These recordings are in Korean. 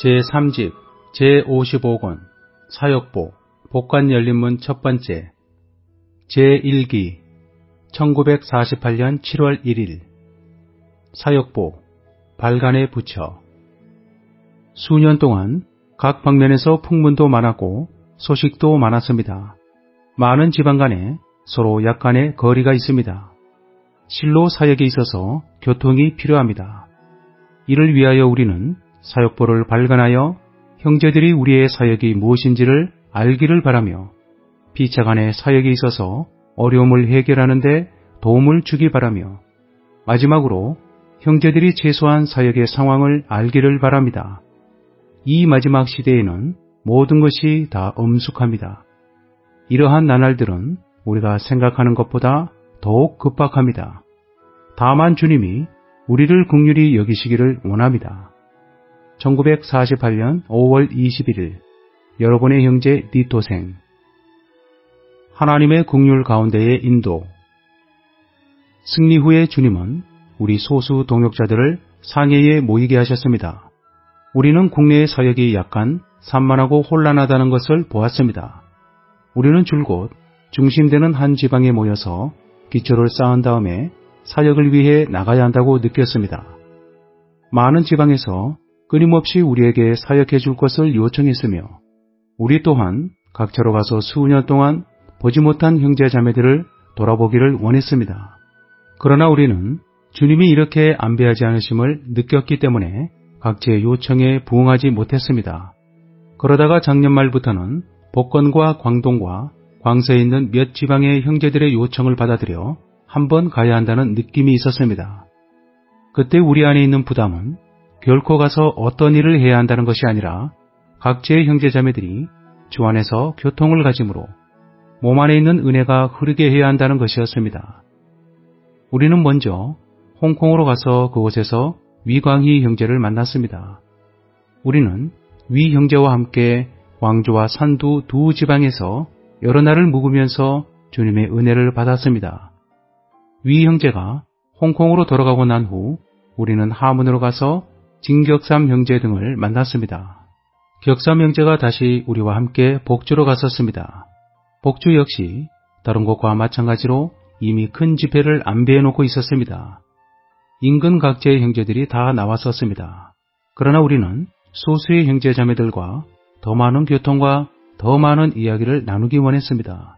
제3집 제55권 사역보 복관열린문 첫번째 제1기 1948년 7월 1일 사역보 발간의 부처. 수년 동안 각 방면에서 풍문도 많았고 소식도 많았습니다. 많은 지방 간에 서로 약간의 거리가 있습니다. 실로 사역에 있어서 교통이 필요합니다. 이를 위하여 우리는 사역보를 발간하여 형제들이 우리의 사역이 무엇인지를 알기를 바라며 피차 간의 사역에 있어서 어려움을 해결하는 데 도움을 주기 바라며 마지막으로 형제들이 최소한 사역의 상황을 알기를 바랍니다. 이 마지막 시대에는 모든 것이 다 엄숙합니다. 이러한 나날들은 우리가 생각하는 것보다 더욱 급박합니다. 다만 주님이 우리를 긍휼히 여기시기를 원합니다. 1948년 5월 21일 여러분의 형제 니토생. 하나님의 긍휼 가운데의 인도. 승리 후에 주님은 우리 소수 동역자들을 상해에 모이게 하셨습니다. 우리는 국내의 사역이 약간 산만하고 혼란하다는 것을 보았습니다. 우리는 줄곧 중심되는 한 지방에 모여서 기초를 쌓은 다음에 사역을 위해 나가야 한다고 느꼈습니다. 많은 지방에서 끊임없이 우리에게 사역해 줄 것을 요청했으며 우리 또한 각처로 가서 수년 동안 보지 못한 형제 자매들을 돌아보기를 원했습니다. 그러나 우리는 주님이 이렇게 안배하지 않으심을 느꼈기 때문에 각지의 요청에 부응하지 못했습니다. 그러다가 작년 말부터는 복건과 광동과 광서에 있는 몇 지방의 형제들의 요청을 받아들여 한번 가야 한다는 느낌이 있었습니다. 그때 우리 안에 있는 부담은 결코 가서 어떤 일을 해야 한다는 것이 아니라 각지의 형제자매들이 주 안에서 교통을 가짐으로 몸 안에 있는 은혜가 흐르게 해야 한다는 것이었습니다. 우리는 먼저 홍콩으로 가서 그곳에서 위광희 형제를 만났습니다. 우리는 위 형제와 함께 광주와 산두 두 지방에서 여러 날을 묵으면서 주님의 은혜를 받았습니다. 위 형제가 홍콩으로 돌아가고 난 후 우리는 하문으로 가서 진격삼 형제 등을 만났습니다. 격삼 형제가 다시 우리와 함께 복주로 갔었습니다. 복주 역시 다른 곳과 마찬가지로 이미 큰 집회를 안배해 놓고 있었습니다. 인근 각지의 형제들이 다 나왔었습니다. 그러나 우리는 소수의 형제 자매들과 더 많은 교통과 더 많은 이야기를 나누기 원했습니다.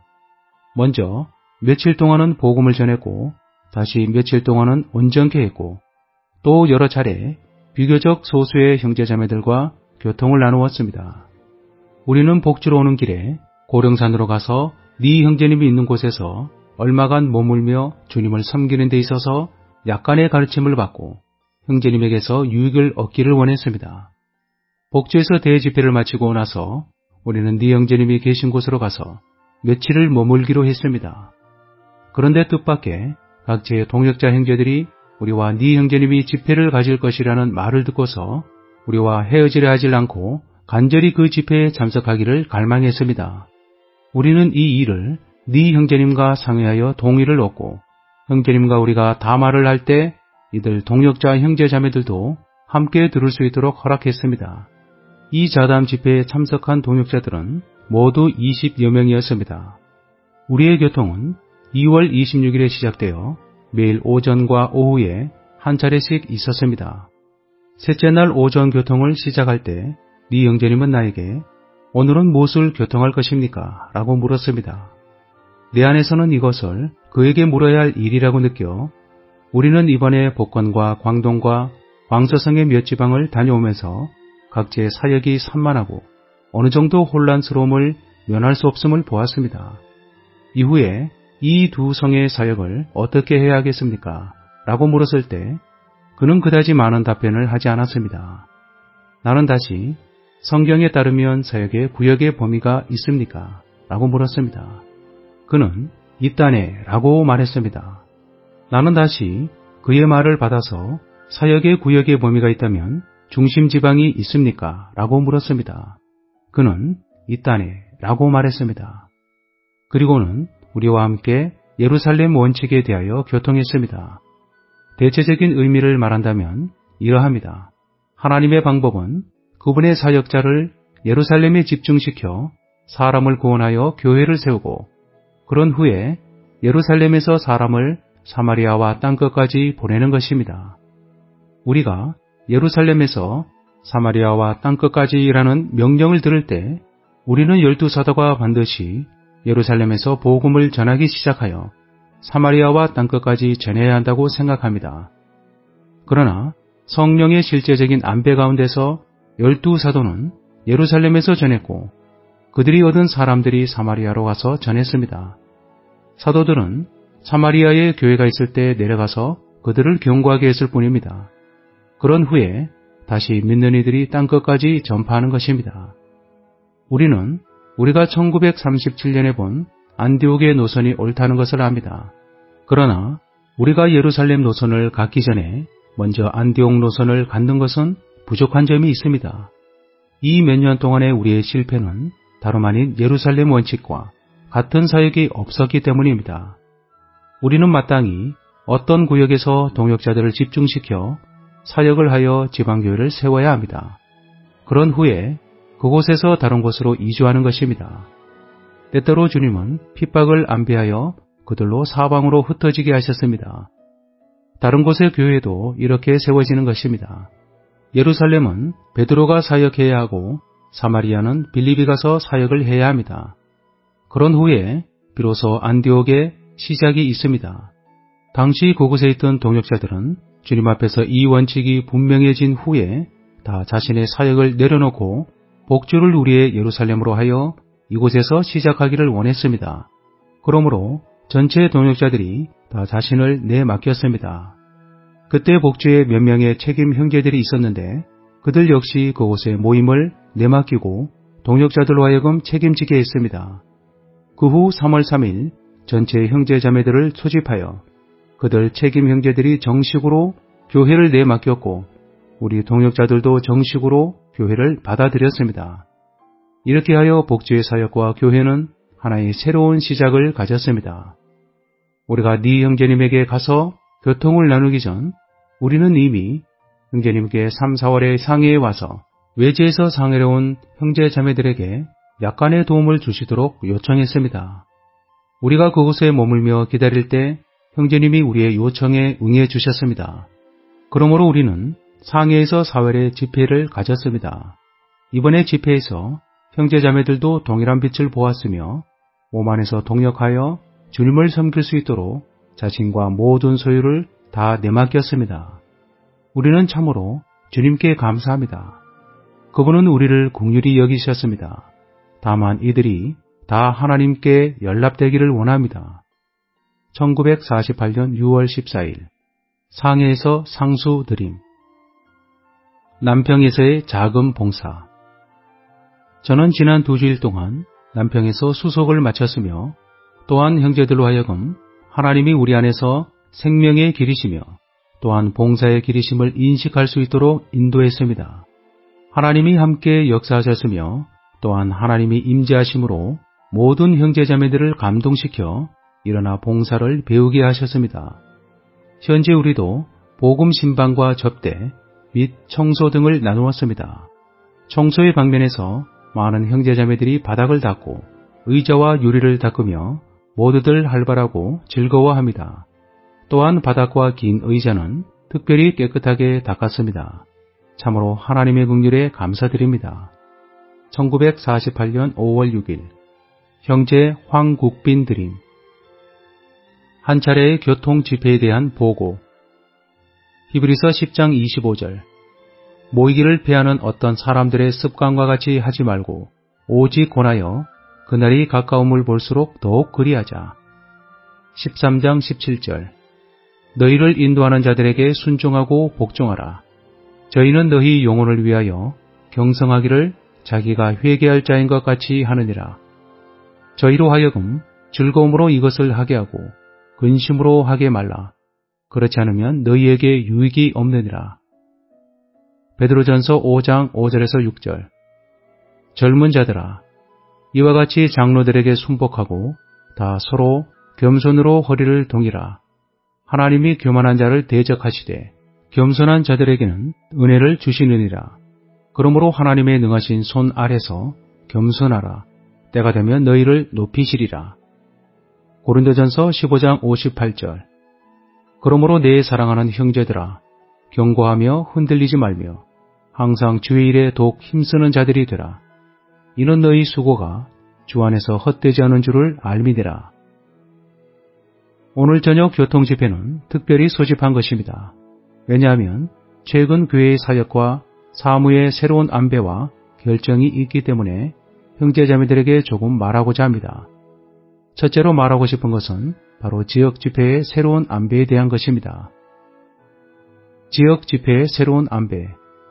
먼저 며칠 동안은 복음을 전했고 다시 며칠 동안은 온전케 했고 또 여러 차례 비교적 소수의 형제자매들과 교통을 나누었습니다. 우리는 복주로 오는 길에 고령산으로 가서 네 형제님이 있는 곳에서 얼마간 머물며 주님을 섬기는 데 있어서 약간의 가르침을 받고 형제님에게서 유익을 얻기를 원했습니다. 복주에서 대집회를 마치고 나서 우리는 네 형제님이 계신 곳으로 가서 며칠을 머물기로 했습니다. 그런데 뜻밖의 각지의 동역자 형제들이 우리와 네 형제님이 집회를 가질 것이라는 말을 듣고서 우리와 헤어지려 하질 않고 간절히 그 집회에 참석하기를 갈망했습니다. 우리는 이 일을 네 형제님과 상의하여 동의를 얻고 형제님과 우리가 담화를 할 때 이들 동역자 형제 자매들도 함께 들을 수 있도록 허락했습니다. 이 자담 집회에 참석한 동역자들은 모두 20여 명이었습니다. 우리의 교통은 2월 26일에 시작되어 매일 오전과 오후에 한 차례씩 있었습니다. 셋째 날 오전 교통을 시작할 때 네 형제님은 나에게 오늘은 무엇을 교통할 것입니까? 라고 물었습니다. 내 안에서는 이것을 그에게 물어야 할 일이라고 느껴 우리는 이번에 복건과 광동과 광서성의 몇 지방을 다녀오면서 각지의 사역이 산만하고 어느 정도 혼란스러움을 면할 수 없음을 보았습니다. 이후에 이 두 성의 사역을 어떻게 해야 하겠습니까? 라고 물었을 때 그는 그다지 많은 답변을 하지 않았습니다. 나는 다시 성경에 따르면 사역의 구역의 범위가 있습니까? 라고 물었습니다. 그는 있다네 라고 말했습니다. 나는 다시 그의 말을 받아서 사역의 구역의 범위가 있다면 중심지방이 있습니까? 라고 물었습니다. 그는 있다네 라고 말했습니다. 그리고는 우리와 함께 예루살렘 원칙에 대하여 교통했습니다. 대체적인 의미를 말한다면 이러합니다. 하나님의 방법은 그분의 사역자를 예루살렘에 집중시켜 사람을 구원하여 교회를 세우고 그런 후에 예루살렘에서 사람을 사마리아와 땅끝까지 보내는 것입니다. 우리가 예루살렘에서 사마리아와 땅끝까지라는 명령을 들을 때 우리는 12사도가 반드시 예루살렘에서 복음을 전하기 시작하여 사마리아와 땅끝까지 전해야 한다고 생각합니다. 그러나 성령의 실제적인 안배 가운데서 12사도는 예루살렘에서 전했고 그들이 얻은 사람들이 사마리아로 가서 전했습니다. 사도들은 사마리아에 교회가 있을 때 내려가서 그들을 경고하게 했을 뿐입니다. 그런 후에 다시 믿는 이들이 땅끝까지 전파하는 것입니다. 우리는 우리가 1937년에 본 안디옥의 노선이 옳다는 것을 압니다. 그러나 우리가 예루살렘 노선을 갖기 전에 먼저 안디옥 노선을 갖는 것은 부족한 점이 있습니다. 이 몇 년 동안의 우리의 실패는 다름 아닌 예루살렘 원칙과 같은 사역이 없었기 때문입니다. 우리는 마땅히 어떤 구역에서 동역자들을 집중시켜 사역을 하여 지방교회를 세워야 합니다. 그런 후에 그곳에서 다른 곳으로 이주하는 것입니다. 때때로 주님은 핍박을 안배하여 그들로 사방으로 흩어지게 하셨습니다. 다른 곳의 교회도 이렇게 세워지는 것입니다. 예루살렘은 베드로가 사역해야 하고 사마리아는 빌립이 가서 사역을 해야 합니다. 그런 후에 비로소 안디옥에 시작이 있습니다. 당시 그곳에 있던 동역자들은 주님 앞에서 이 원칙이 분명해진 후에 다 자신의 사역을 내려놓고 복주를 우리의 예루살렘으로 하여 이곳에서 시작하기를 원했습니다. 그러므로 전체 동역자들이 다 자신을 내맡겼습니다. 그때 복주에 몇 명의 책임 형제들이 있었는데 그들 역시 그곳의 모임을 내맡기고 동역자들로 하여금 책임지게 했습니다. 그 후 3월 3일 전체 형제 자매들을 소집하여 그들 책임 형제들이 정식으로 교회를 내맡겼고 우리 동역자들도 정식으로 교회를 받아들였습니다. 이렇게 하여 복주의 사역과 교회는 하나의 새로운 시작을 가졌습니다. 우리가 네 형제님에게 가서 교통을 나누기 전 우리는 이미 형제님께 3, 4월에 상해에 와서 외지에서 상해에 온 형제 자매들에게 약간의 도움을 주시도록 요청했습니다. 우리가 그곳에 머물며 기다릴 때 형제님이 우리의 요청에 응해 주셨습니다. 그러므로 우리는 상해에서 4월에 집회를 가졌습니다. 이번에 집회에서 형제자매들도 동일한 빛을 보았으며 몸 안에서 동역하여 주님을 섬길 수 있도록 자신과 모든 소유를 다 내맡겼습니다. 우리는 참으로 주님께 감사합니다. 그분은 우리를 긍휼히 여기셨습니다. 다만 이들이 다 하나님께 연락되기를 원합니다. 1948년 6월 14일 상해에서 상수 드림. 남평에서의 자금 봉사. 저는 지난 2주일 동안 남평에서 수속을 마쳤으며 또한 형제들로 하여금 하나님이 우리 안에서 생명의 길이시며 또한 봉사의 길이심을 인식할 수 있도록 인도했습니다. 하나님이 함께 역사하셨으며 또한 하나님이 임재하심으로 모든 형제자매들을 감동시켜 일어나 봉사를 배우게 하셨습니다. 현재 우리도 복음 신방과 접대 및 청소 등을 나누었습니다. 청소의 방면에서 많은 형제자매들이 바닥을 닦고 의자와 유리를 닦으며 모두들 활발하고 즐거워합니다. 또한 바닥과 긴 의자는 특별히 깨끗하게 닦았습니다. 참으로 하나님의 긍휼에 감사드립니다. 1948년 5월 6일 형제 황국빈 드림. 한 차례의 교통 집회에 대한 보고. 히브리서 10장 25절. 모이기를 패하는 어떤 사람들의 습관과 같이 하지 말고 오직 권하여 그날이 가까움을 볼수록 더욱 그리하자. 13장 17절. 너희를 인도하는 자들에게 순종하고 복종하라. 저희는 너희 영혼을 위하여 경성하기를 자기가 회개할 자인 것 같이 하느니라. 저희로 하여금 즐거움으로 이것을 하게 하고 근심으로 하게 말라. 그렇지 않으면 너희에게 유익이 없느니라. 베드로전서 5장 5절에서 6절. 젊은 자들아, 이와 같이 장로들에게 순복하고 다 서로 겸손으로 허리를 동이라. 하나님이 교만한 자를 대적하시되 겸손한 자들에게는 은혜를 주시느니라. 그러므로 하나님의 능하신 손 아래서 겸손하라. 때가 되면 너희를 높이시리라. 고린도전서 15장 58절. 그러므로 내 사랑하는 형제들아, 경고하며 흔들리지 말며 항상 주의 일에 독 힘쓰는 자들이 되라. 이는 너희 수고가 주 안에서 헛되지 않은 줄을 알미니라. 오늘 저녁 교통집회는 특별히 소집한 것입니다. 왜냐하면 최근 교회의 사역과 사무의 새로운 안배와 결정이 있기 때문에 형제자매들에게 조금 말하고자 합니다. 첫째로 말하고 싶은 것은 바로 지역집회의 새로운 안배에 대한 것입니다. 지역집회의 새로운 안배.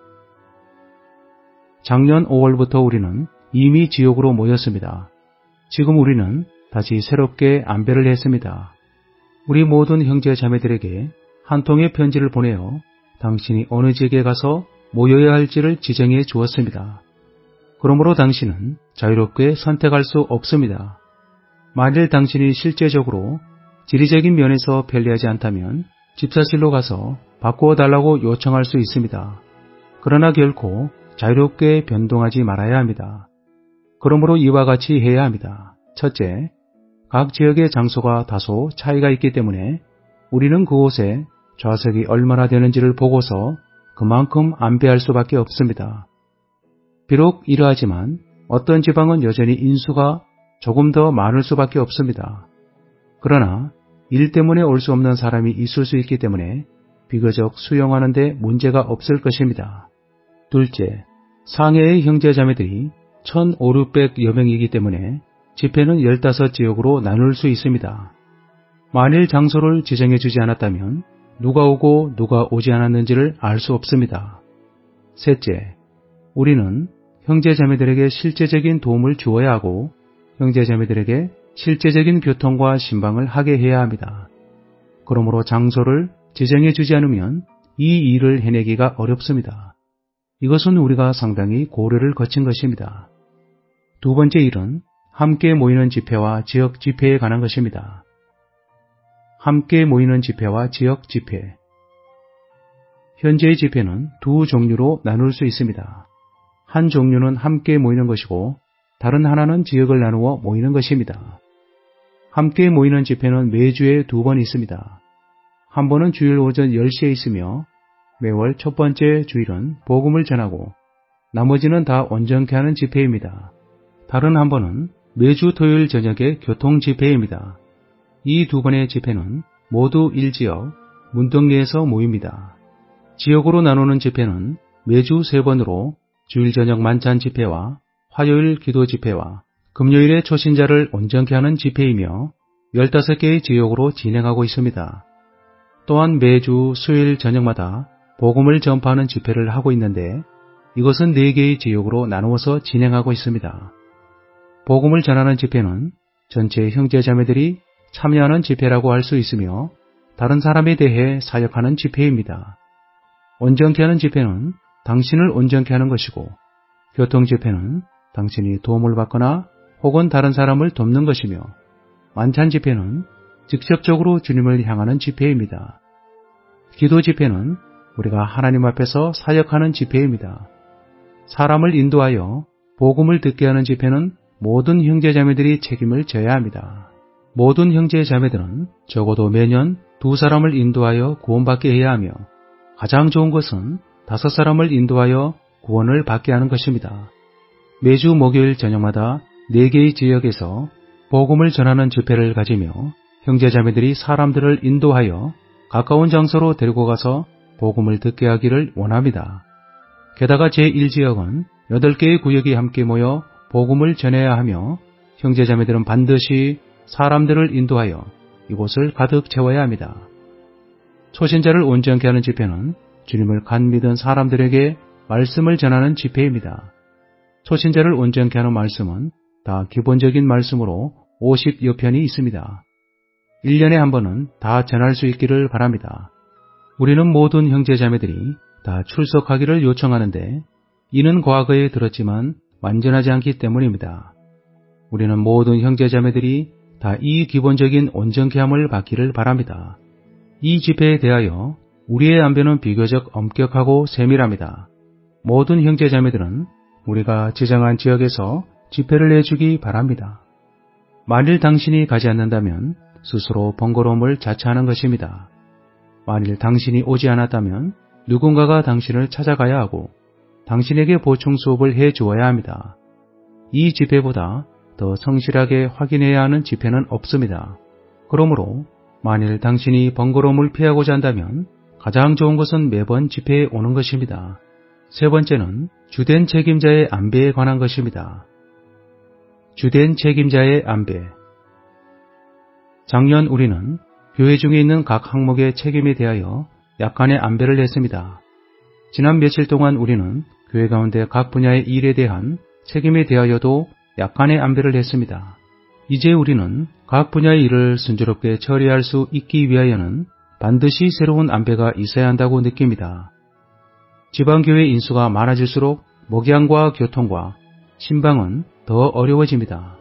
작년 5월부터 우리는 이미 지역으로 모였습니다. 지금 우리는 다시 새롭게 안배를 했습니다. 우리 모든 형제자매들에게 한 통의 편지를 보내어 당신이 어느 지역에 가서 모여야 할지를 지정해 주었습니다. 그러므로 당신은 자유롭게 선택할 수 없습니다. 만일 당신이 실제적으로 지리적인 면에서 편리하지 않다면 집사실로 가서 바꾸어 달라고 요청할 수 있습니다. 그러나 결코 자유롭게 변동하지 말아야 합니다. 그러므로 이와 같이 해야 합니다. 첫째, 각 지역의 장소가 다소 차이가 있기 때문에 우리는 그곳에 좌석이 얼마나 되는지를 보고서 그만큼 안배할 수밖에 없습니다. 비록 이러하지만 어떤 지방은 여전히 인수가 조금 더 많을 수밖에 없습니다. 그러나 일 때문에 올 수 없는 사람이 있을 수 있기 때문에 비교적 수용하는 데 문제가 없을 것입니다. 둘째, 상해의 형제자매들이 1,500~600여 명이기 때문에 집회는 15지역으로 나눌 수 있습니다. 만일 장소를 지정해 주지 않았다면 누가 오고 누가 오지 않았는지를 알 수 없습니다. 셋째, 우리는 형제자매들에게 실제적인 도움을 주어야 하고 형제자매들에게 실제적인 교통과 신방을 하게 해야 합니다. 그러므로 장소를 지정해 주지 않으면 이 일을 해내기가 어렵습니다. 이것은 우리가 상당히 고려를 거친 것입니다. 두 번째 일은 함께 모이는 집회와 지역 집회에 관한 것입니다. 함께 모이는 집회와 지역 집회. 현재의 집회는 두 종류로 나눌 수 있습니다. 한 종류는 함께 모이는 것이고 다른 하나는 지역을 나누어 모이는 것입니다. 함께 모이는 집회는 매주에 2번 있습니다. 한 번은 주일 오전 10시에 있으며 매월 첫 번째 주일은 복음을 전하고 나머지는 다 온전케 하는 집회입니다. 다른 한 번은 매주 토요일 저녁에 교통 집회입니다. 이 2번의 집회는 모두 1지역 문덕리에서 모입니다. 지역으로 나누는 집회는 매주 3번으로 주일 저녁 만찬 집회와 화요일 기도 집회와 금요일에 초신자를 온전케 하는 집회이며 15개의 지역으로 진행하고 있습니다. 또한 매주 수요일 저녁마다 복음을 전파하는 집회를 하고 있는데 이것은 4개의 지역으로 나누어서 진행하고 있습니다. 복음을 전하는 집회는 전체 형제자매들이 참여하는 집회라고 할 수 있으며 다른 사람에 대해 사역하는 집회입니다. 온전케 하는 집회는 당신을 온전케 하는 것이고 교통 집회는 당신이 도움을 받거나 혹은 다른 사람을 돕는 것이며 만찬 집회는 직접적으로 주님을 향하는 집회입니다. 기도 집회는 우리가 하나님 앞에서 사역하는 집회입니다. 사람을 인도하여 복음을 듣게 하는 집회는 모든 형제자매들이 책임을 져야 합니다. 모든 형제자매들은 적어도 매년 2사람을 인도하여 구원받게 해야 하며 가장 좋은 것은 5사람을 인도하여 구원을 받게 하는 것입니다. 매주 목요일 저녁마다 4개의 지역에서 복음을 전하는 집회를 가지며 형제자매들이 사람들을 인도하여 가까운 장소로 데리고 가서 복음을 듣게 하기를 원합니다. 게다가 제1지역은 8개의 구역이 함께 모여 복음을 전해야 하며 형제자매들은 반드시 사람들을 인도하여 이곳을 가득 채워야 합니다. 초신자를 온전케 하는 집회는 주님을 간 믿은 사람들에게 말씀을 전하는 집회입니다. 초신자를 온전케 하는 말씀은 다 기본적인 말씀으로 50여 편이 있습니다. 1년에 한 번은 다 전할 수 있기를 바랍니다. 우리는 모든 형제자매들이 다 출석하기를 요청하는데 이는 과거에 들었지만 완전하지 않기 때문입니다. 우리는 모든 형제자매들이 다 이 기본적인 온전케함을 받기를 바랍니다. 이 집회에 대하여 우리의 안배는 비교적 엄격하고 세밀합니다. 모든 형제자매들은 우리가 지정한 지역에서 집회를 해주기 바랍니다. 만일 당신이 가지 않는다면 스스로 번거로움을 자처하는 것입니다. 만일 당신이 오지 않았다면 누군가가 당신을 찾아가야 하고 당신에게 보충 수업을 해 주어야 합니다. 이 집회보다 더 성실하게 확인해야 하는 집회는 없습니다. 그러므로 만일 당신이 번거로움을 피하고자 한다면 가장 좋은 것은 매번 집회에 오는 것입니다. 세 번째는 주된 책임자의 안배에 관한 것입니다. 주된 책임자의 안배. 작년 우리는 교회 중에 있는 각 항목의 책임에 대하여 약간의 안배를 했습니다. 지난 며칠 동안 우리는 교회 가운데 각 분야의 일에 대한 책임에 대하여도 약간의 안배를 했습니다. 이제 우리는 각 분야의 일을 순조롭게 처리할 수 있기 위하여는 반드시 새로운 안배가 있어야 한다고 느낍니다. 지방교회 인수가 많아질수록 목양과 교통과 신방은 더 어려워집니다.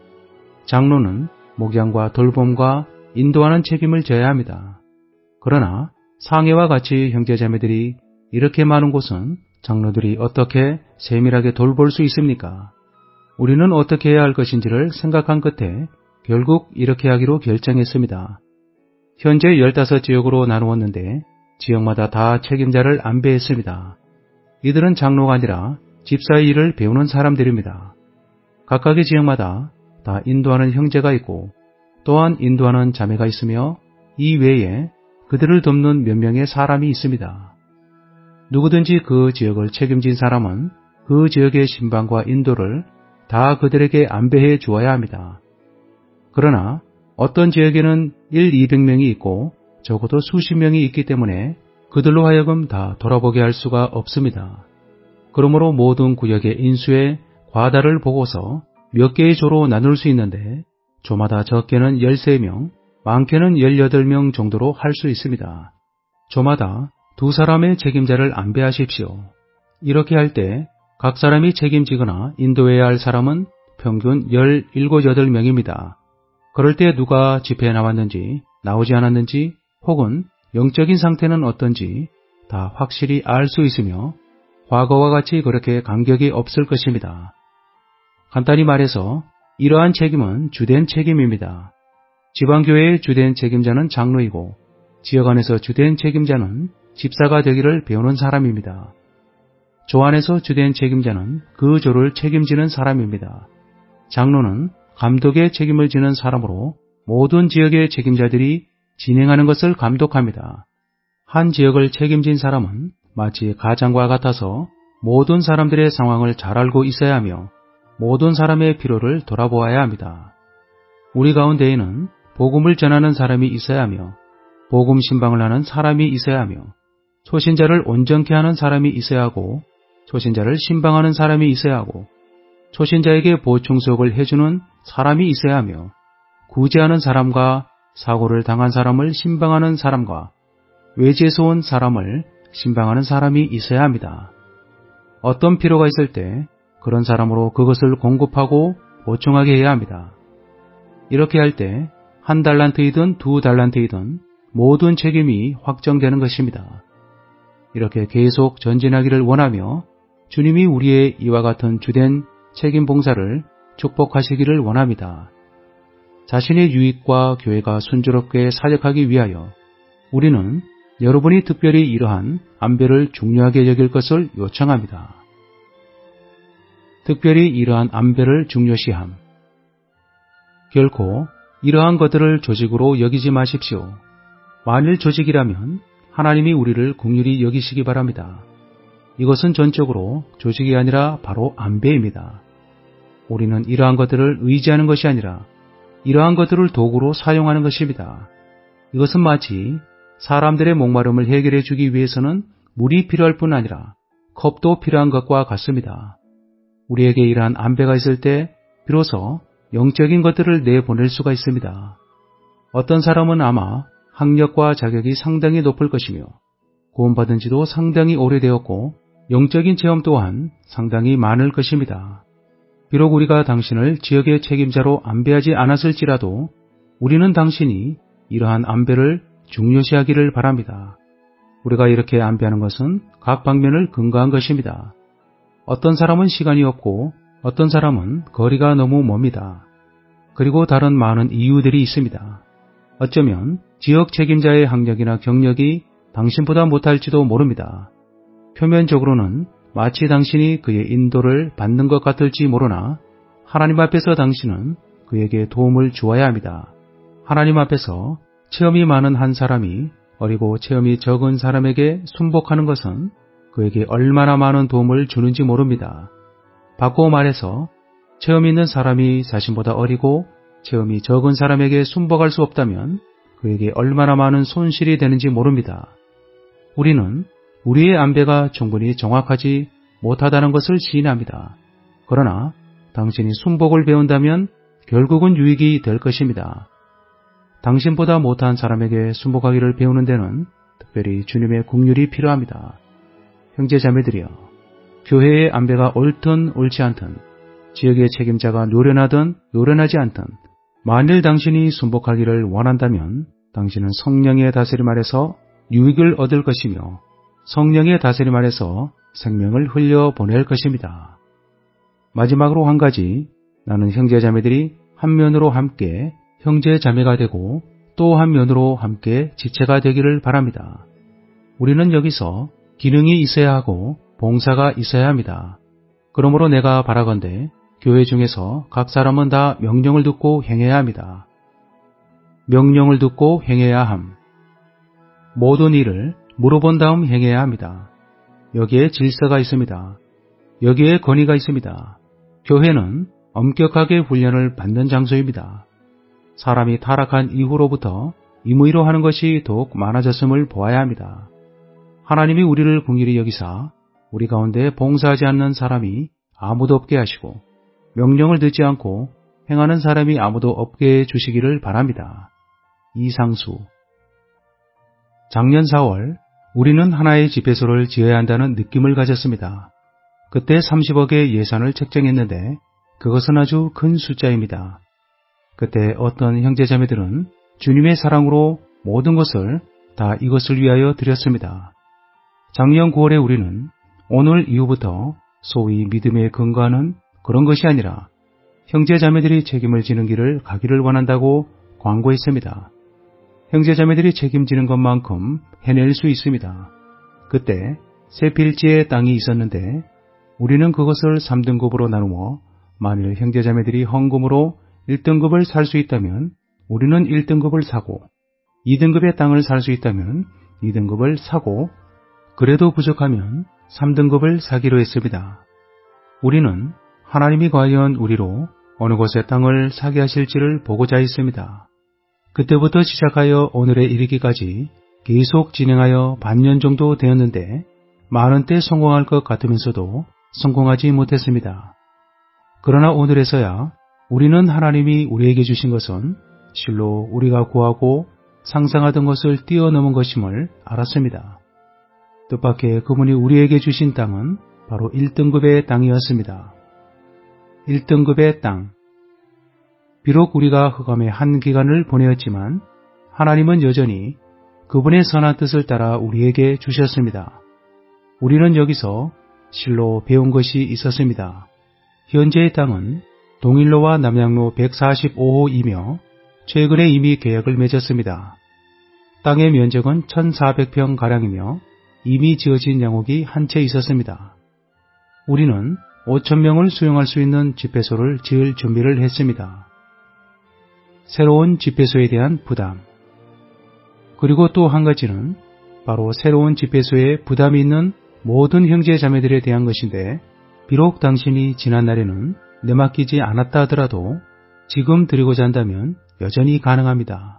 장로는 목양과 돌봄과 인도하는 책임을 져야 합니다. 그러나 상해와 같이 형제자매들이 이렇게 많은 곳은 장로들이 어떻게 세밀하게 돌볼 수 있습니까? 우리는 어떻게 해야 할 것인지를 생각한 끝에 결국 이렇게 하기로 결정했습니다. 현재 15지역으로 나누었는데 지역마다 다 책임자를 안배했습니다. 이들은 장로가 아니라 집사의 일을 배우는 사람들입니다. 각각의 지역마다 다 인도하는 형제가 있고 또한 인도하는 자매가 있으며 이 외에 그들을 돕는 몇 명의 사람이 있습니다. 누구든지 그 지역을 책임진 사람은 그 지역의 신방과 인도를 다 그들에게 안배해 주어야 합니다. 그러나 어떤 지역에는 200명이 있고 적어도 수십 명이 있기 때문에 그들로 하여금 다 돌아보게 할 수가 없습니다. 그러므로 모든 구역의 인수의 과다를 보고서 몇 개의 조로 나눌 수 있는데 조마다 적게는 13명, 많게는 18명 정도로 할 수 있습니다. 조마다 2사람의 책임자를 안배하십시오. 이렇게 할 때 각 사람이 책임지거나 인도해야 할 사람은 평균 17, 8명입니다. 그럴 때 누가 집회에 나왔는지 나오지 않았는지 혹은 영적인 상태는 어떤지 다 확실히 알 수 있으며 과거와 같이 그렇게 간격이 없을 것입니다. 간단히 말해서 이러한 책임은 주된 책임입니다. 지방교회의 주된 책임자는 장로이고 지역 안에서 주된 책임자는 집사가 되기를 배우는 사람입니다. 조 안에서 주된 책임자는 그 조를 책임지는 사람입니다. 장로는 감독의 책임을 지는 사람으로 모든 지역의 책임자들이 진행하는 것을 감독합니다. 한 지역을 책임진 사람은 마치 가장과 같아서 모든 사람들의 상황을 잘 알고 있어야 하며 모든 사람의 필요를 돌아보아야 합니다. 우리 가운데에는 복음을 전하는 사람이 있어야 하며 복음 신방을 하는 사람이 있어야 하며 초신자를 온전케 하는 사람이 있어야 하고 초신자를 신방하는 사람이 있어야 하고 초신자에게 보충 수업을 해주는 사람이 있어야 하며 구제하는 사람과 사고를 당한 사람을 신방하는 사람과 외지에서 온 사람을 신방하는 사람이 있어야 합니다. 어떤 필요가 있을 때 그런 사람으로 그것을 공급하고 보충하게 해야 합니다. 이렇게 할 때 1달란트이든 2달란트이든 모든 책임이 확정되는 것입니다. 이렇게 계속 전진하기를 원하며 주님이 우리의 이와 같은 주된 책임 봉사를 축복하시기를 원합니다. 자신의 유익과 교회가 순조롭게 사역하기 위하여 우리는 여러분이 특별히 이러한 안배를 중요하게 여길 것을 요청합니다. 특별히 이러한 안배를 중요시함. 결코 이러한 것들을 조직으로 여기지 마십시오. 만일 조직이라면 하나님이 우리를 긍휼히 여기시기 바랍니다. 이것은 전적으로 조직이 아니라 바로 안배입니다. 우리는 이러한 것들을 의지하는 것이 아니라 이러한 것들을 도구로 사용하는 것입니다. 이것은 마치 사람들의 목마름을 해결해 주기 위해서는 물이 필요할 뿐 아니라 컵도 필요한 것과 같습니다. 우리에게 이러한 안배가 있을 때 비로소 영적인 것들을 내보낼 수가 있습니다. 어떤 사람은 아마 학력과 자격이 상당히 높을 것이며 구원받은 지도 상당히 오래되었고 영적인 체험 또한 상당히 많을 것입니다. 비록 우리가 당신을 지역의 책임자로 안배하지 않았을지라도 우리는 당신이 이러한 안배를 중요시하기를 바랍니다. 우리가 이렇게 안배하는 것은 각 방면을 근거한 것입니다. 어떤 사람은 시간이 없고 어떤 사람은 거리가 너무 멉니다. 그리고 다른 많은 이유들이 있습니다. 어쩌면 지역 책임자의 학력이나 경력이 당신보다 못할지도 모릅니다. 표면적으로는 마치 당신이 그의 인도를 받는 것 같을지 모르나 하나님 앞에서 당신은 그에게 도움을 주어야 합니다. 하나님 앞에서 체험이 많은 한 사람이 어리고 체험이 적은 사람에게 순복하는 것은 그에게 얼마나 많은 도움을 주는지 모릅니다. 바꾸어 말해서 체험이 있는 사람이 자신보다 어리고 체험이 적은 사람에게 순복할 수 없다면 그에게 얼마나 많은 손실이 되는지 모릅니다. 우리는 우리의 안배가 충분히 정확하지 못하다는 것을 시인합니다. 그러나 당신이 순복을 배운다면 결국은 유익이 될 것입니다. 당신보다 못한 사람에게 순복하기를 배우는 데는 특별히 주님의 긍휼이 필요합니다. 형제자매들이여, 교회의 안배가 옳든 옳지 않든, 지역의 책임자가 노련하든 노련하지 않든, 만일 당신이 순복하기를 원한다면 당신은 성령의 다스림 아래서 유익을 얻을 것이며 성령의 다스림 아래서 생명을 흘려보낼 것입니다. 마지막으로 한 가지, 나는 형제자매들이 한 면으로 함께 형제자매가 되고 또 한 면으로 함께 지체가 되기를 바랍니다. 우리는 여기서 기능이 있어야 하고 봉사가 있어야 합니다. 그러므로 내가 바라건대 교회 중에서 각 사람은 다 명령을 듣고 행해야 합니다. 명령을 듣고 행해야 함. 모든 일을 물어본 다음 행해야 합니다. 여기에 질서가 있습니다. 여기에 권위가 있습니다. 교회는 엄격하게 훈련을 받는 장소입니다. 사람이 타락한 이후로부터 임의로 하는 것이 더욱 많아졌음을 보아야 합니다. 하나님이 우리를 긍휼히 여기사 우리 가운데 봉사하지 않는 사람이 아무도 없게 하시고 명령을 듣지 않고 행하는 사람이 아무도 없게 해주시기를 바랍니다. 이상수. 작년 4월 우리는 하나의 집회소를 지어야 한다는 느낌을 가졌습니다. 그때 30억의 예산을 책정했는데 그것은 아주 큰 숫자입니다. 그때 어떤 형제자매들은 주님의 사랑으로 모든 것을 다 이것을 위하여 드렸습니다. 작년 9월에 우리는 오늘 이후부터 소위 믿음에 근거하는 그런 것이 아니라 형제자매들이 책임을 지는 길을 가기를 원한다고 광고했습니다. 형제자매들이 책임지는 것만큼 해낼 수 있습니다. 그때 세 필지의 땅이 있었는데 우리는 그것을 3등급으로 나누어 만일 형제자매들이 헌금으로 1등급을 살 수 있다면 우리는 1등급을 사고 2등급의 땅을 살 수 있다면 2등급을 사고 그래도 부족하면 3등급을 사기로 했습니다. 우리는 하나님이 과연 우리로 어느 곳에 땅을 사게 하실지를 보고자 했습니다. 그때부터 시작하여 오늘에 이르기까지 계속 진행하여 반년 정도 되었는데 많은 때 성공할 것 같으면서도 성공하지 못했습니다. 그러나 오늘에서야 우리는 하나님이 우리에게 주신 것은 실로 우리가 구하고 상상하던 것을 뛰어넘은 것임을 알았습니다. 뜻밖의 그분이 우리에게 주신 땅은 바로 1등급의 땅이었습니다. 1등급의 땅. 비록 우리가 흑암의 한 기간을 보내었지만 하나님은 여전히 그분의 선한 뜻을 따라 우리에게 주셨습니다. 우리는 여기서 실로 배운 것이 있었습니다. 현재의 땅은 동일로와 남양로 145호이며 최근에 이미 계약을 맺었습니다. 땅의 면적은 1400평가량이며 이미 지어진 양옥이 한 채 있었습니다. 우리는 5,000명을 수용할 수 있는 집회소를 지을 준비를 했습니다. 새로운 집회소에 대한 부담. 그리고 또 한 가지는 바로 새로운 집회소에 부담이 있는 모든 형제 자매들에 대한 것인데 비록 당신이 지난날에는 내맡기지 않았다 하더라도 지금 드리고자 한다면 여전히 가능합니다.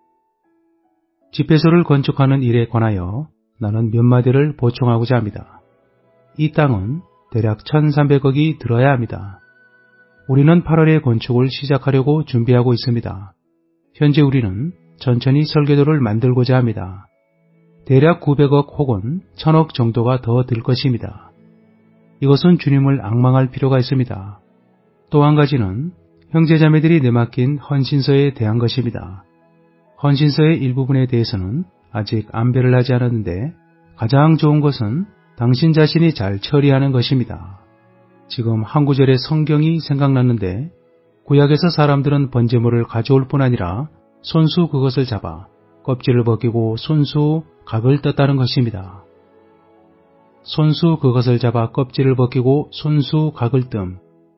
집회소를 건축하는 일에 관하여 나는 몇 마디를 보충하고자 합니다. 이 땅은 대략 1,300억이 들어야 합니다. 우리는 8월에 건축을 시작하려고 준비하고 있습니다. 현재 우리는 천천히 설계도를 만들고자 합니다. 대략 900억 혹은 1,000억 정도가 더 들 것입니다. 이것은 주님을 앙망할 필요가 있습니다. 또 한 가지는 형제자매들이 내맡긴 헌신서에 대한 것입니다. 헌신서의 일부분에 대해서는 아직 안배를 하지 않았는데 가장 좋은 것은 당신 자신이 잘 처리하는 것입니다. 지금 한 구절의 성경이 생각났는데 구약에서 사람들은 번제물을 가져올 뿐 아니라 손수 그것을 잡아 껍질을 벗기고 손수 각을 떴다는 것입니다. 손수 그것을 잡아 껍질을 벗기고 손수 각을 뜸.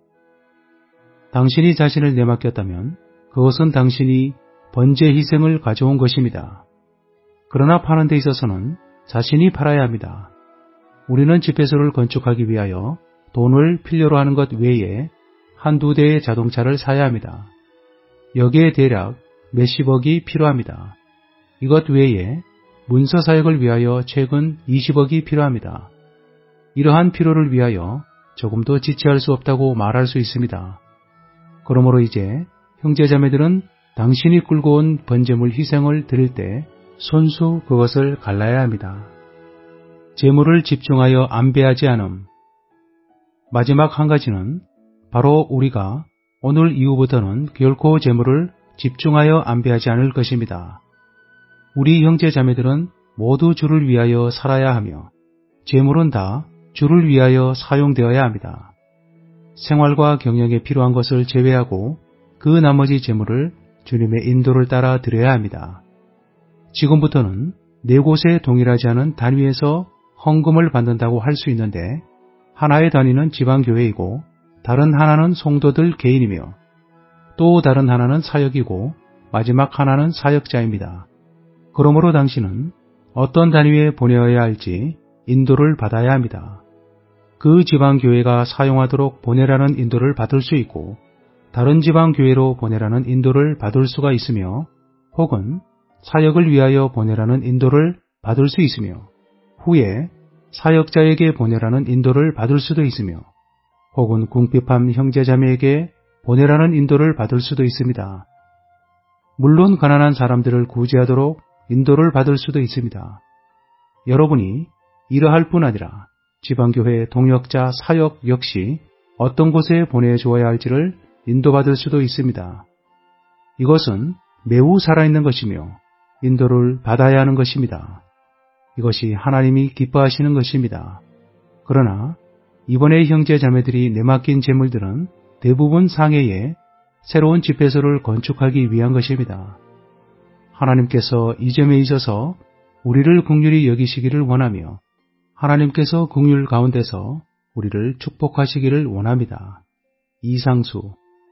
당신이 자신을 내맡겼다면 그것은 당신이 번제 희생을 가져온 것입니다. 그러나 파는 데 있어서는 자신이 팔아야 합니다. 우리는 집회소를 건축하기 위하여 돈을 필요로 하는 것 외에 한두 대의 자동차를 사야 합니다. 여기에 대략 몇십억이 필요합니다. 이것 외에 문서 사역을 위하여 최근 20억이 필요합니다. 이러한 필요를 위하여 조금도 지체할 수 없다고 말할 수 있습니다. 그러므로 이제 형제자매들은 당신이 끌고 온 번제물 희생을 드릴 때 손수 그것을 갈라야 합니다. 재물을 집중하여 안배하지 않음. 마지막 한 가지는 바로 우리가 오늘 이후부터는 결코 재물을 집중하여 안배하지 않을 것입니다. 우리 형제자매들은 모두 주를 위하여 살아야 하며 재물은 다 주를 위하여 사용되어야 합니다. 생활과 경영에 필요한 것을 제외하고 그 나머지 재물을 주님의 인도를 따라 드려야 합니다. 지금부터는 네 곳에 동일하지 않은 단위에서 헌금을 받는다고 할 수 있는데 하나의 단위는 지방교회이고 다른 하나는 성도들 개인이며 또 다른 하나는 사역이고 마지막 하나는 사역자입니다. 그러므로 당신은 어떤 단위에 보내어야 할지 인도를 받아야 합니다. 그 지방교회가 사용하도록 보내라는 인도를 받을 수 있고 다른 지방교회로 보내라는 인도를 받을 수가 있으며 혹은 사역을 위하여 보내라는 인도를 받을 수 있으며 후에 사역자에게 보내라는 인도를 받을 수도 있으며 혹은 궁핍한 형제자매에게 보내라는 인도를 받을 수도 있습니다. 물론 가난한 사람들을 구제하도록 인도를 받을 수도 있습니다. 여러분이 이러할 뿐 아니라 지방교회 동역자 사역 역시 어떤 곳에 보내주어야 할지를 인도받을 수도 있습니다. 이것은 매우 살아있는 것이며 인도를 받아야 하는 것입니다. 이것이 하나님이 기뻐하시는 것입니다. 그러나 이번에 형제자매들이 내맡긴 재물들은 대부분 상해에 새로운 집회소를 건축하기 위한 것입니다. 하나님께서 이 점에 있어서 우리를 긍휼히 여기시기를 원하며 하나님께서 긍휼 가운데서 우리를 축복하시기를 원합니다. 이상수.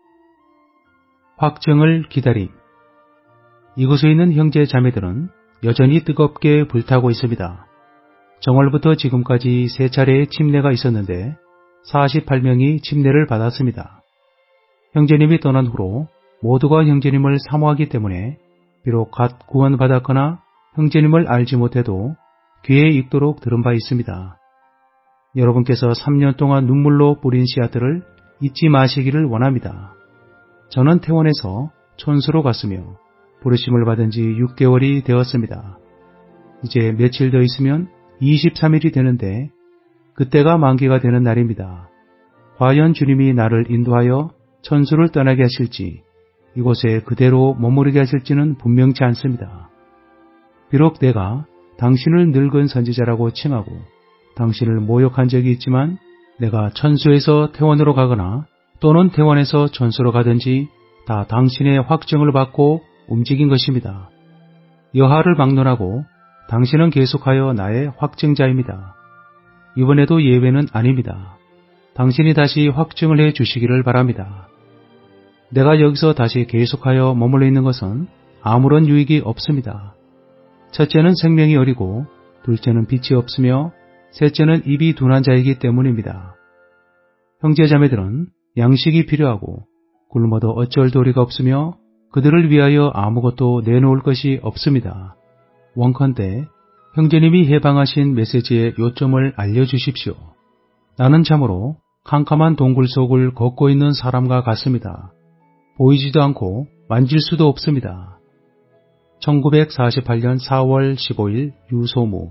확정을 기다림. 이곳에 있는 형제 자매들은 여전히 뜨겁게 불타고 있습니다. 정월부터 지금까지 3차례의 침례가 있었는데 48명이 침례를 받았습니다. 형제님이 떠난 후로 모두가 형제님을 사모하기 때문에 비록 갓 구원받았거나 형제님을 알지 못해도 귀에 익도록 들은 바 있습니다. 여러분께서 3년 동안 눈물로 뿌린 씨앗들을 잊지 마시기를 원합니다. 저는 퇴원해서 촌수로 갔으며 부르심을 받은 지 6개월이 되었습니다. 이제 며칠 더 있으면 23일이 되는데 그때가 만기가 되는 날입니다. 과연 주님이 나를 인도하여 천수를 떠나게 하실지 이곳에 그대로 머무르게 하실지는 분명치 않습니다. 비록 내가 당신을 늙은 선지자라고 칭하고 당신을 모욕한 적이 있지만 내가 천수에서 퇴원으로 가거나 또는 퇴원에서 천수로 가든지 다 당신의 확정을 받고 움직인 것입니다. 여하를 막론하고 당신은 계속하여 나의 확증자입니다. 이번에도 예외는 아닙니다. 당신이 다시 확증을 해 주시기를 바랍니다. 내가 여기서 다시 계속하여 머물러 있는 것은 아무런 유익이 없습니다. 첫째는 생명이 어리고 둘째는 빛이 없으며 셋째는 입이 둔한 자이기 때문입니다. 형제자매들은 양식이 필요하고 굶어도 어쩔 도리가 없으며 그들을 위하여 아무것도 내놓을 것이 없습니다. 원컨대 형제님이 해방하신 메시지의 요점을 알려주십시오. 나는 참으로 캄캄한 동굴 속을 걷고 있는 사람과 같습니다. 보이지도 않고 만질 수도 없습니다. 1948년 4월 15일 유소무.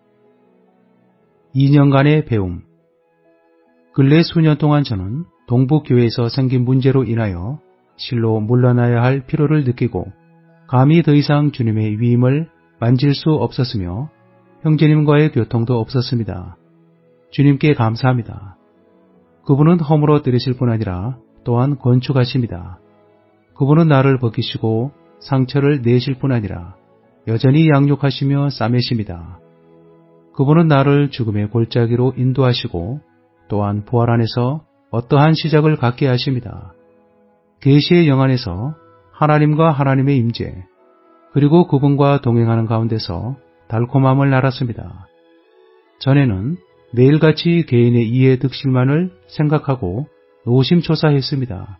2년간의 배움. 근래 수년 동안 저는 동북교회에서 생긴 문제로 인하여 실로 물러나야 할 필요를 느끼고 감히 더 이상 주님의 위임을 만질 수 없었으며 형제님과의 교통도 없었습니다. 주님께 감사합니다. 그분은 허물어 때리실 뿐 아니라 또한 건축하십니다. 그분은 나를 벗기시고 상처를 내실 뿐 아니라 여전히 양육하시며 싸매십니다. 그분은 나를 죽음의 골짜기로 인도하시고 또한 부활 안에서 어떠한 시작을 갖게 하십니다. 계시의 영안에서 하나님과 하나님의 임재, 그리고 그분과 동행하는 가운데서 달콤함을 알았습니다. 전에는 매일같이 개인의 이해 득실만을 생각하고 노심초사했습니다.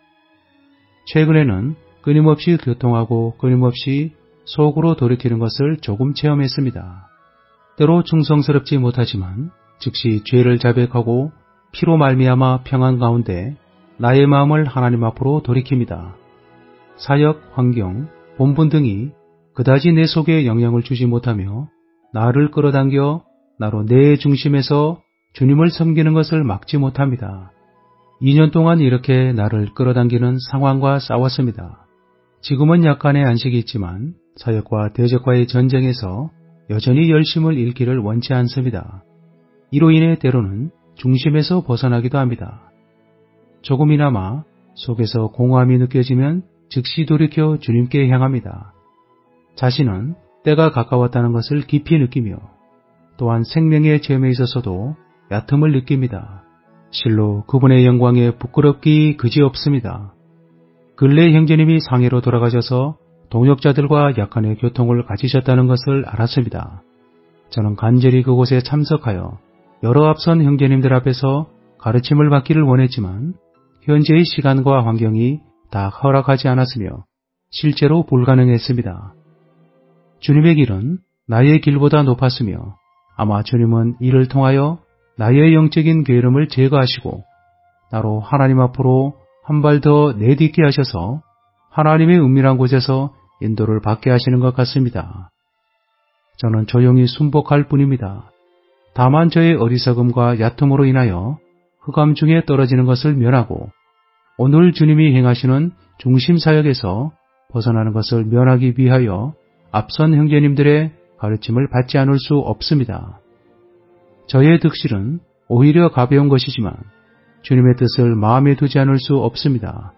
최근에는 끊임없이 교통하고 끊임없이 속으로 돌이키는 것을 조금 체험했습니다. 때로 충성스럽지 못하지만 즉시 죄를 자백하고 피로 말미암아 평안 가운데 나의 마음을 하나님 앞으로 돌이킵니다. 사역, 환경, 본분 등이 그다지 내 속에 영향을 주지 못하며 나를 끌어당겨 나로 내 중심에서 주님을 섬기는 것을 막지 못합니다. 2년 동안 이렇게 나를 끌어당기는 상황과 싸웠습니다. 지금은 약간의 안식이 있지만 사역과 대적과의 전쟁에서 여전히 열심을 잃기를 원치 않습니다. 이로 인해 때로는 중심에서 벗어나기도 합니다. 조금이나마 속에서 공허함이 느껴지면 즉시 돌이켜 주님께 향합니다. 자신은 때가 가까웠다는 것을 깊이 느끼며 또한 생명의 체험에 있어서도 얕음을 느낍니다. 실로 그분의 영광에 부끄럽기 그지없습니다. 근래 형제님이 상해로 돌아가셔서 동역자들과 약간의 교통을 가지셨다는 것을 알았습니다. 저는 간절히 그곳에 참석하여 여러 앞선 형제님들 앞에서 가르침을 받기를 원했지만 현재의 시간과 환경이 다 허락하지 않았으며 실제로 불가능했습니다. 주님의 길은 나의 길보다 높았으며 아마 주님은 이를 통하여 나의 영적인 게으름을 제거하시고 나로 하나님 앞으로 한 발 더 내딛게 하셔서 하나님의 은밀한 곳에서 인도를 받게 하시는 것 같습니다. 저는 조용히 순복할 뿐입니다. 다만 저의 어리석음과 얕음으로 인하여 흑암 중에 떨어지는 것을 면하고 오늘 주님이 행하시는 중심사역에서 벗어나는 것을 면하기 위하여 앞선 형제님들의 가르침을 받지 않을 수 없습니다. 저의 득실은 오히려 가벼운 것이지만 주님의 뜻을 마음에 두지 않을 수 없습니다.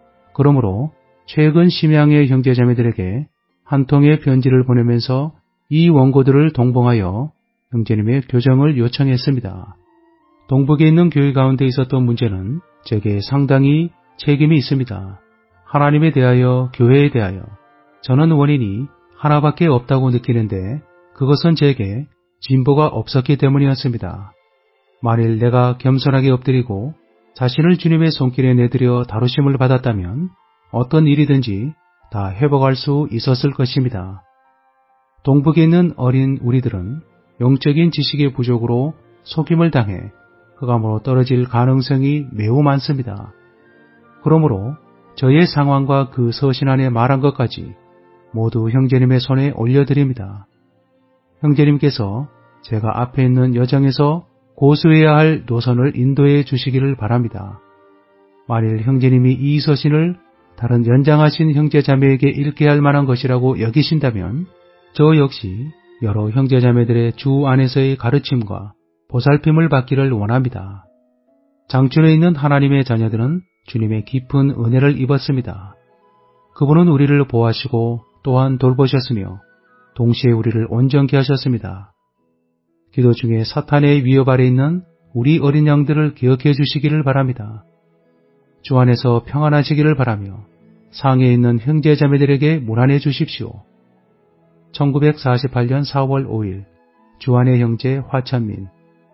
그러므로 최근 심양의 형제자매들에게 한 통의 편지를 보내면서 이 원고들을 동봉하여 형제님의 교정을 요청했습니다. 동북에 있는 교회 가운데 있었던 문제는 제게 상당히 책임이 있습니다. 하나님에 대하여, 교회에 대하여 저는 원인이 하나밖에 없다고 느끼는데 그것은 제게 진보가 없었기 때문이었습니다. 만일 내가 겸손하게 엎드리고 자신을 주님의 손길에 내드려 다루심을 받았다면 어떤 일이든지 다 회복할 수 있었을 것입니다. 동북에 있는 어린 우리들은 영적인 지식의 부족으로 속임을 당해 흑암으로 떨어질 가능성이 매우 많습니다. 그러므로 저의 상황과 그 서신 안에 말한 것까지 모두 형제님의 손에 올려드립니다. 형제님께서 제가 앞에 있는 여정에서 고수해야 할 노선을 인도해 주시기를 바랍니다. 만일 형제님이 이 서신을 다른 연장하신 형제자매에게 읽게 할 만한 것이라고 여기신다면 저 역시 여러 형제자매들의 주 안에서의 가르침과 보살핌을 받기를 원합니다. 장춘에 있는 하나님의 자녀들은 주님의 깊은 은혜를 입었습니다. 그분은 우리를 보호하시고 또한 돌보셨으며 동시에 우리를 온전케 하셨습니다. 기도 중에 사탄의 위협 아래 있는 우리 어린 양들을 기억해 주시기를 바랍니다. 주 안에서 평안하시기를 바라며 상해에 있는 형제자매들에게 문안해 주십시오. 1948년 4월 5일 주안의 형제 화찬민.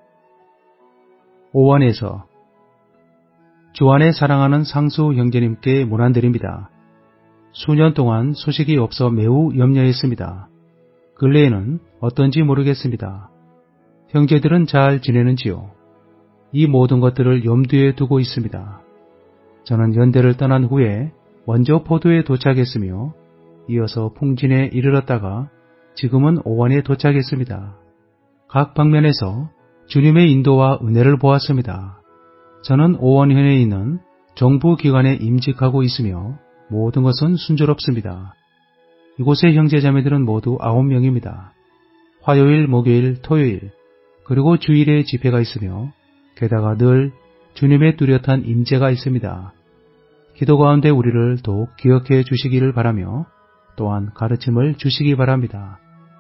오원에서 주안에 사랑하는 상수 형제님께 문안드립니다. 수년 동안 소식이 없어 매우 염려했습니다. 근래에는 어떤지 모르겠습니다. 형제들은 잘 지내는지요? 이 모든 것들을 염두에 두고 있습니다. 저는 연대를 떠난 후에 먼저 포도에 도착했으며 이어서 풍진에 이르렀다가 지금은 오원에 도착했습니다. 각 방면에서 주님의 인도와 은혜를 보았습니다. 저는 오원현에 있는 정부기관에 임직하고 있으며 모든 것은 순조롭습니다. 이곳의 형제자매들은 모두 9명입니다. 화요일, 목요일, 토요일, 그리고 주일에 집회가 있으며 게다가 늘 주님의 뚜렷한 임재가 있습니다. 기도 가운데 우리를 더욱 기억해 주시기를 바라며 또한 가르침을 주시기 바랍니다.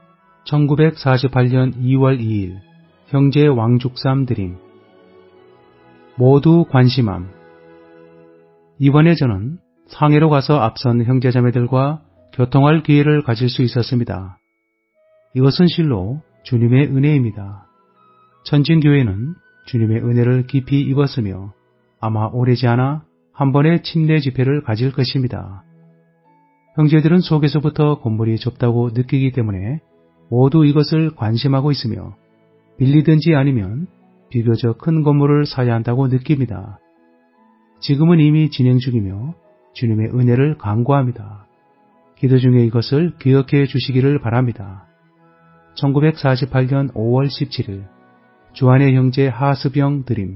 1948년 2월 2일 형제 왕죽삼 드림. 모두 관심함. 이번에 저는 상해로 가서 앞선 형제자매들과 교통할 기회를 가질 수 있었습니다. 이것은 실로 주님의 은혜입니다. 천진교회는 주님의 은혜를 깊이 입었으며 아마 오래지 않아 한 번의 침례 집회를 가질 것입니다. 형제들은 속에서부터 건물이 좁다고 느끼기 때문에 모두 이것을 관심하고 있으며 빌리든지 아니면 비교적 큰 건물을 사야 한다고 느낍니다. 지금은 이미 진행 중이며 주님의 은혜를 간구합니다. 기도 중에 이것을 기억해 주시기를 바랍니다. 1948년 5월 17일 주한의 형제 하스병 드림.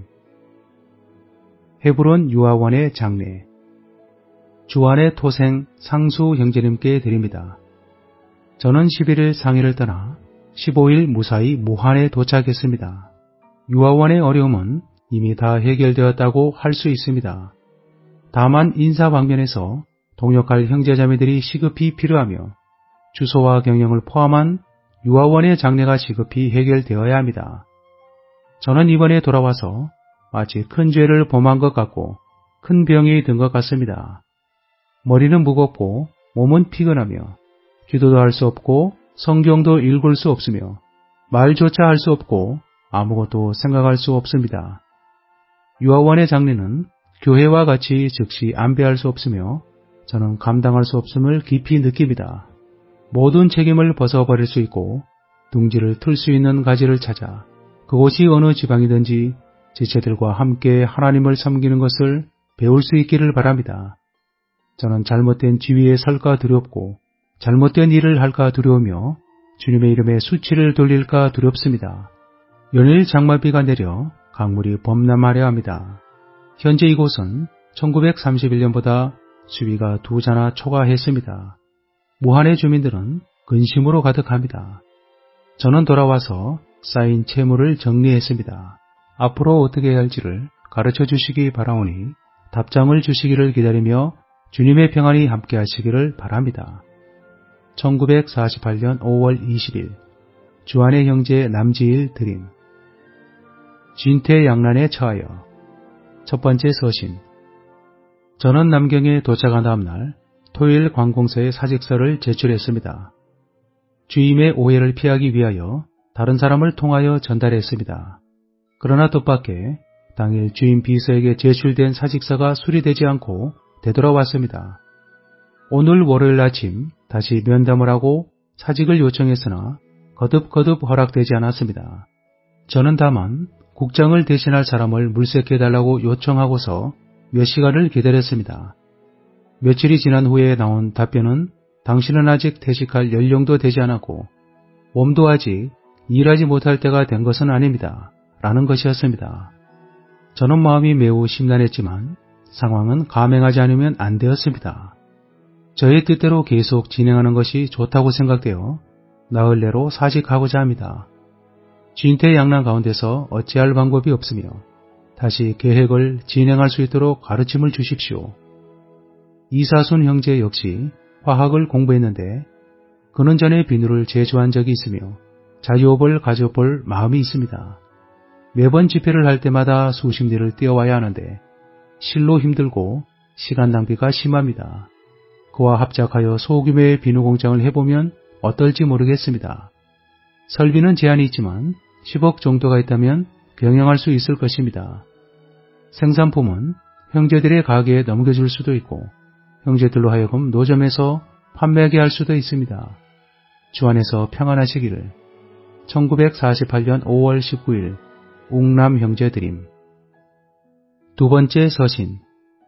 헤브론 유아원의 장례. 주한의 토생 상수 형제님께 드립니다. 저는 11일 상해를 떠나 15일 무사히 무한에 도착했습니다. 유아원의 어려움은 이미 다 해결되었다고 할 수 있습니다. 다만 인사 방면에서 동역할 형제자매들이 시급히 필요하며 주소와 경영을 포함한 유아원의 장례가 시급히 해결되어야 합니다. 저는 이번에 돌아와서 마치 큰 죄를 범한 것 같고 큰 병이 든 것 같습니다. 머리는 무겁고 몸은 피곤하며 기도도 할 수 없고 성경도 읽을 수 없으며 말조차 할 수 없고 아무것도 생각할 수 없습니다. 유아원의 장례는 교회와 같이 즉시 안배할 수 없으며 저는 감당할 수 없음을 깊이 느낍니다. 모든 책임을 벗어버릴 수 있고 둥지를 틀 수 있는 가지를 찾아 그곳이 어느 지방이든지 지체들과 함께 하나님을 섬기는 것을 배울 수 있기를 바랍니다. 저는 잘못된 지위에 설까 두렵고 잘못된 일을 할까 두려우며 주님의 이름에 수치를 돌릴까 두렵습니다. 연일 장마비가 내려 강물이 범람하려 합니다. 현재 이곳은 1931년보다 수위가 2자나 초과했습니다. 무한의 주민들은 근심으로 가득합니다. 저는 돌아와서 쌓인 채무를 정리했습니다. 앞으로 어떻게 해야 할지를 가르쳐 주시기 바라오니 답장을 주시기를 기다리며 주님의 평안이 함께 하시기를 바랍니다. 1948년 5월 20일 주한의 형제 남지일 드림. 진퇴양난에 처하여. 첫 번째 서신. 저는 남경에 도착한 다음 날 토요일 관공서에 사직서를 제출했습니다. 주임의 오해를 피하기 위하여 다른 사람을 통하여 전달했습니다. 그러나 뜻밖의 당일 주임 비서에게 제출된 사직서가 수리되지 않고 되돌아왔습니다. 오늘 월요일 아침 다시 면담을 하고 사직을 요청했으나 거듭 허락되지 않았습니다. 저는 다만 국장을 대신할 사람을 물색해달라고 요청하고서 몇 시간을 기다렸습니다. 며칠이 지난 후에 나온 답변은 당신은 아직 퇴직할 연령도 되지 않았고 몸도 아직 일하지 못할 때가 된 것은 아닙니다. 라는 것이었습니다. 저는 마음이 매우 심란했지만 상황은 감행하지 않으면 안 되었습니다. 저의 뜻대로 계속 진행하는 것이 좋다고 생각되어 나흘내로 사직하고자 합니다. 진퇴양난 가운데서 어찌할 방법이 없으며 다시 계획을 진행할 수 있도록 가르침을 주십시오. 이사순 형제 역시 화학을 공부했는데 그는 전에 비누를 제조한 적이 있으며 자유업을 가져볼 마음이 있습니다. 매번 집회를 할 때마다 수십 리를 떼어와야 하는데 실로 힘들고 시간 낭비가 심합니다. 그와 합작하여 소규모의 비누 공장을 해보면 어떨지 모르겠습니다. 설비는 제한이 있지만 10억 정도가 있다면 병행할 수 있을 것입니다. 생산품은 형제들의 가게에 넘겨줄 수도 있고 형제들로 하여금 노점에서 판매하게 할 수도 있습니다. 주 안에서 평안하시기를. 1948년 5월 19일 웅남 형제드림. 두 번째 서신.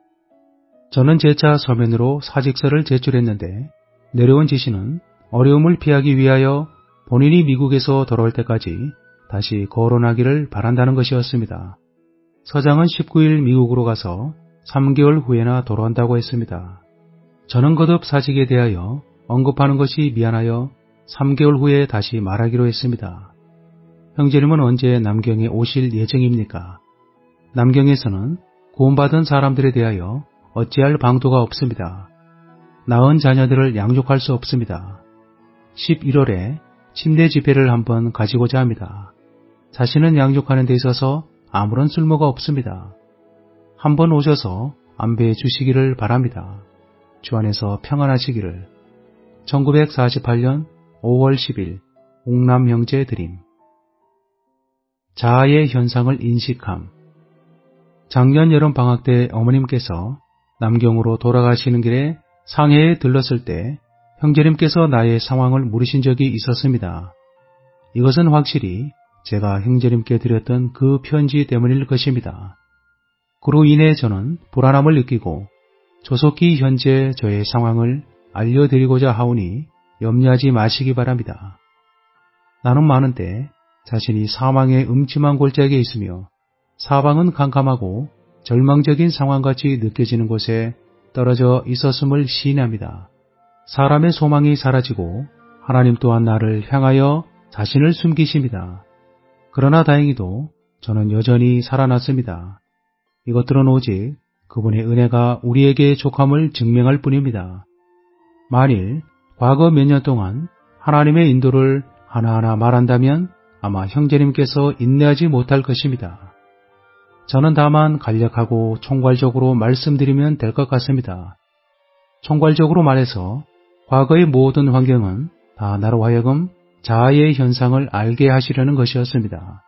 저는 재차 서면으로 사직서를 제출했는데 내려온 지시는 어려움을 피하기 위하여 본인이 미국에서 돌아올 때까지 다시 거론하기를 바란다는 것이었습니다. 서장은 19일 미국으로 가서 3개월 후에나 돌아온다고 했습니다. 저는 거듭 사직에 대하여 언급하는 것이 미안하여 3개월 후에 다시 말하기로 했습니다. 형제님은 언제 남경에 오실 예정입니까? 남경에서는 구원받은 사람들에 대하여 어찌할 방도가 없습니다. 낳은 자녀들을 양육할 수 없습니다. 11월에 침례 집회를 한번 가지고자 합니다. 자신은 양육하는 데 있어서 아무런 쓸모가 없습니다. 한번 오셔서 안배해 주시기를 바랍니다. 주 안에서 평안하시기를. 1948년 5월 10일 옥남 형제 드림. 자아의 현상을 인식함. 작년 여름 방학 때 어머님께서 남경으로 돌아가시는 길에 상해에 들렀을 때 형제님께서 나의 상황을 물으신 적이 있었습니다. 이것은 확실히 제가 형제님께 드렸던 그 편지 때문일 것입니다. 그로 인해 저는 불안함을 느끼고 조속히 현재 저의 상황을 알려드리고자 하오니 염려하지 마시기 바랍니다. 나는 많은데 자신이 사망의 음침한 골짜기에 있으며 사방은 캄캄하고 절망적인 상황같이 느껴지는 곳에 떨어져 있었음을 시인합니다. 사람의 소망이 사라지고 하나님 또한 나를 향하여 자신을 숨기십니다. 그러나 다행히도 저는 여전히 살아났습니다. 이것들은 오직 그분의 은혜가 우리에게 족함을 증명할 뿐입니다. 만일 과거 몇 년 동안 하나님의 인도를 하나하나 말한다면 아마 형제님께서 인내하지 못할 것입니다. 저는 다만 간략하고 총괄적으로 말씀드리면 될 것 같습니다. 총괄적으로 말해서 과거의 모든 환경은 다 나로 하여금 자아의 현상을 알게 하시려는 것이었습니다.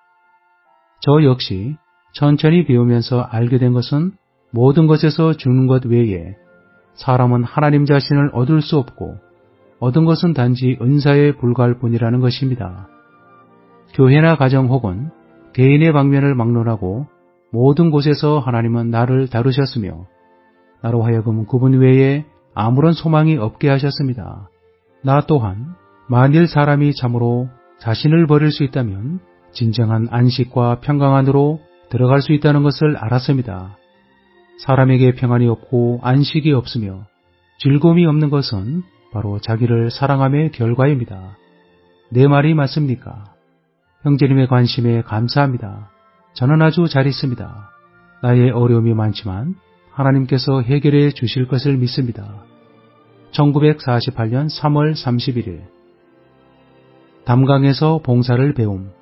저 역시 천천히 배우면서 알게 된 것은 모든 것에서 주는 것 외에 사람은 하나님 자신을 얻을 수 없고 얻은 것은 단지 은사에 불과할 뿐이라는 것입니다. 교회나 가정 혹은 개인의 방면을 막론하고 모든 곳에서 하나님은 나를 다루셨으며 나로 하여금 그분 외에 아무런 소망이 없게 하셨습니다. 나 또한 만일 사람이 참으로 자신을 버릴 수 있다면 진정한 안식과 평강 안으로 들어갈 수 있다는 것을 알았습니다. 사람에게 평안이 없고 안식이 없으며 즐거움이 없는 것은 바로 자기를 사랑함의 결과입니다. 내 말이 맞습니까? 형제님의 관심에 감사합니다. 저는 아주 잘 있습니다. 나의 어려움이 많지만 하나님께서 해결해 주실 것을 믿습니다. 1948년 3월 31일 담강에서 봉사를 배움.